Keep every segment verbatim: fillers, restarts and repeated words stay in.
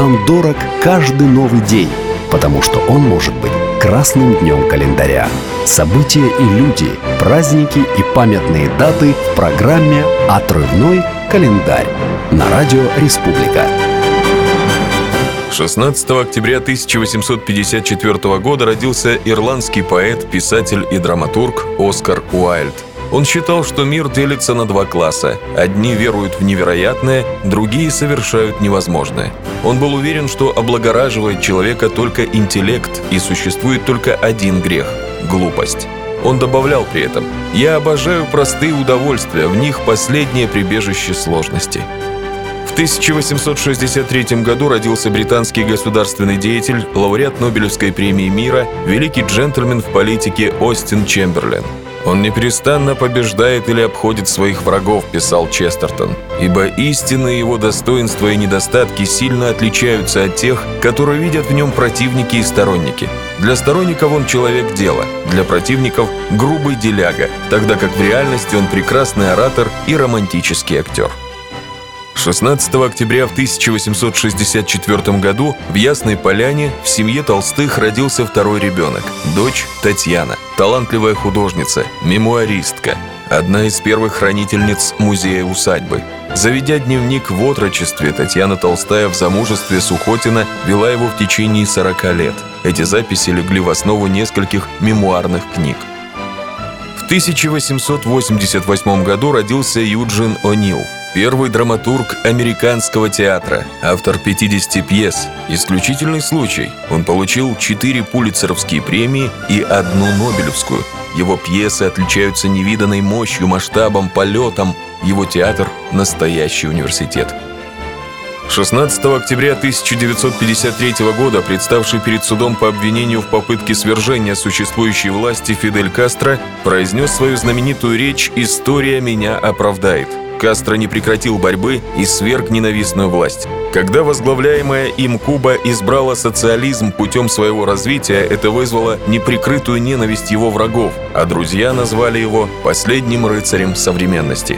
Нам дорог каждый новый день, потому что он может быть красным днем календаря. События и люди, праздники и памятные даты в программе «Отрывной календарь» на радио «Республика». шестнадцатого октября тысяча восемьсот пятьдесят четвёртого года родился ирландский поэт, писатель и драматург Оскар Уайльд. Он считал, что мир делится на два класса. Одни веруют в невероятное, другие совершают невозможное. Он был уверен, что облагораживает человека только интеллект, и существует только один грех – глупость. Он добавлял при этом: «Я обожаю простые удовольствия, в них последнее прибежище сложности». В тысяча восемьсот шестьдесят третьем году родился британский государственный деятель, лауреат Нобелевской премии мира, великий джентльмен в политике Остин Чемберлен. «Он непрестанно побеждает или обходит своих врагов», — писал Честертон, «ибо истинные его достоинства и недостатки сильно отличаются от тех, которые видят в нем противники и сторонники. Для сторонников он человек дела, для противников — грубый деляга, тогда как в реальности он прекрасный оратор и романтический актер». шестнадцатого октября в тысяча восемьсот шестьдесят четвёртом году в Ясной Поляне в семье Толстых родился второй ребенок – дочь Татьяна, талантливая художница, мемуаристка, одна из первых хранительниц музея-усадьбы. Заведя дневник в отрочестве, Татьяна Толстая в замужестве Сухотина вела его в течение сорока лет. Эти записи легли в основу нескольких мемуарных книг. В тысяча восемьсот восемьдесят восьмом году родился Юджин О'Нил, первый драматург американского театра, автор пятидесяти пьес. Исключительный случай. Он получил четыре пулитцеровские премии и одну Нобелевскую. Его пьесы отличаются невиданной мощью, масштабом, полетом. Его театр – настоящий университет. шестнадцатого октября тысяча девятьсот пятьдесят третьего года представший перед судом по обвинению в попытке свержения существующей власти Фидель Кастро произнес свою знаменитую речь «История меня оправдает». Кастро не прекратил борьбы и сверг ненавистную власть. Когда возглавляемая им Куба избрала социализм путем своего развития, это вызвало неприкрытую ненависть его врагов, а друзья назвали его «последним рыцарем современности».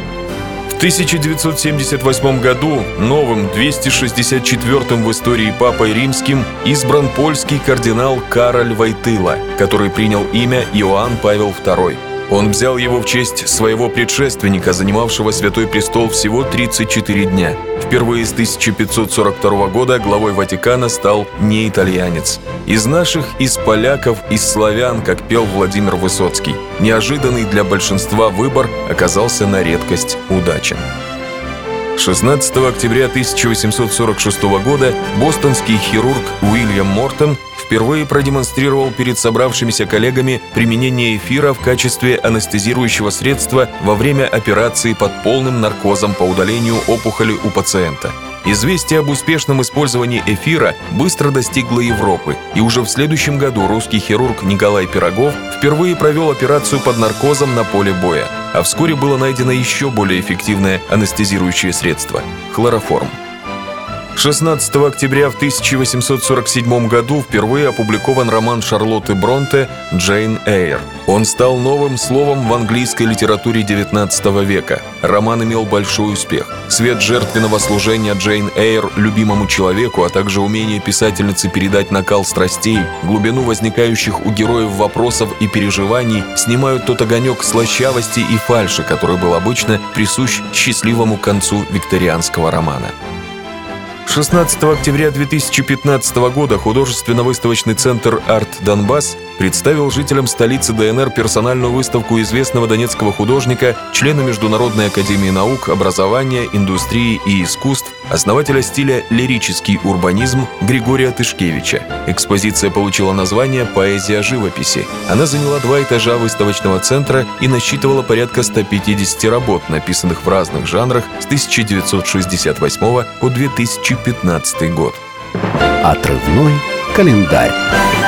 В тысяча девятьсот семьдесят восьмом году новым двести шестьдесят четвёртым в истории папой римским избран польский кардинал Кароль Войтыла, который принял имя Иоанн Павел второй. Он взял его в честь своего предшественника, занимавшего Святой Престол всего тридцать четыре дня. Впервые с тысяча пятьсот сорок второго года главой Ватикана стал не итальянец. «Из наших, из поляков, из славян», как пел Владимир Высоцкий. Неожиданный для большинства выбор оказался на редкость удачен. шестнадцатого октября тысяча восемьсот сорок шестого года бостонский хирург Уильям Мортон впервые продемонстрировал перед собравшимися коллегами применение эфира в качестве анестезирующего средства во время операции под полным наркозом по удалению опухоли у пациента. Известие об успешном использовании эфира быстро достигло Европы, и уже в следующем году русский хирург Николай Пирогов впервые провел операцию под наркозом на поле боя, а вскоре было найдено еще более эффективное анестезирующее средство – хлороформ. шестнадцатого октября в тысяча восемьсот сорок седьмом году впервые опубликован роман Шарлотты Бронте «Джейн Эйр». Он стал новым словом в английской литературе девятнадцатого века. Роман имел большой успех. Свет жертвенного служения Джейн Эйр любимому человеку, а также умение писательницы передать накал страстей, глубину возникающих у героев вопросов и переживаний снимают тот огонек слащавости и фальши, который был обычно присущ счастливому концу викторианского романа. шестнадцатого октября две тысячи пятнадцатого года художественно-выставочный центр «Арт Донбасс» представил жителям столицы ДНР персональную выставку известного донецкого художника, члена Международной академии наук, образования, индустрии и искусств, основателя стиля лирический урбанизм Григория Тышкевича. Экспозиция получила название «Поэзия живописи». Она заняла два этажа выставочного центра и насчитывала порядка ста пятидесяти работ, написанных в разных жанрах с тысяча девятьсот шестьдесят восьмого по две тысячи пятнадцатый год. Отрывной календарь.